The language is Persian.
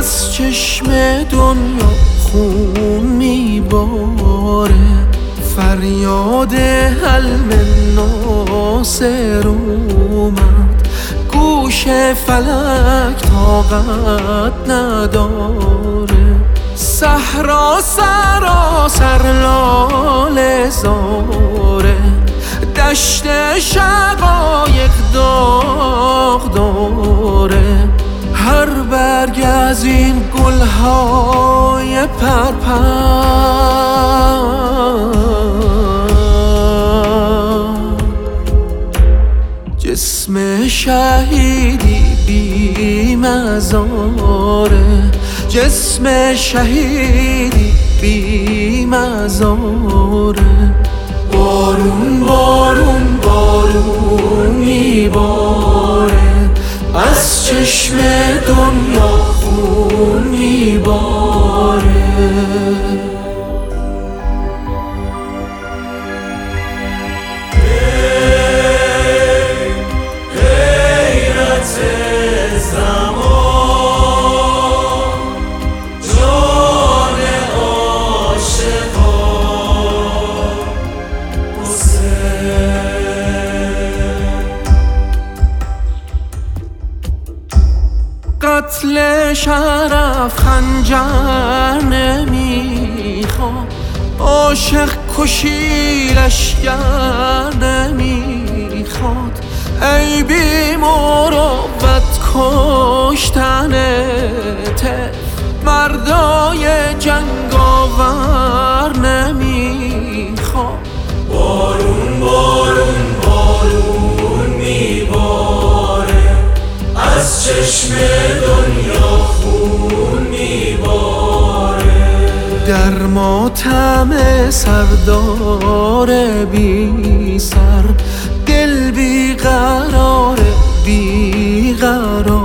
از چشم دنیا خون میباره، فریاد حلم ناصر اومد، گوش فلک طاقت نداره. صحرا سراسر لاله زاره، دشت شقایق داغ داره. هر برگ از این گلهای پرپر جسم شهیدی بی مزاره، جسم شهیدی بی مزاره. بارون بارون بارون میباره، از چشم دنیا خون میباره. قتل شرف خنجر نمیخواد، عاشق کشی لشگر نمیخواد. ای بی مروت کشتن طفل، مردای جنگاور نمیخواد. بارون بارون بارون میباره، از چشم دنیا خون میباره. در ماتم سردار بی سر، دل بی قرار بی قرار.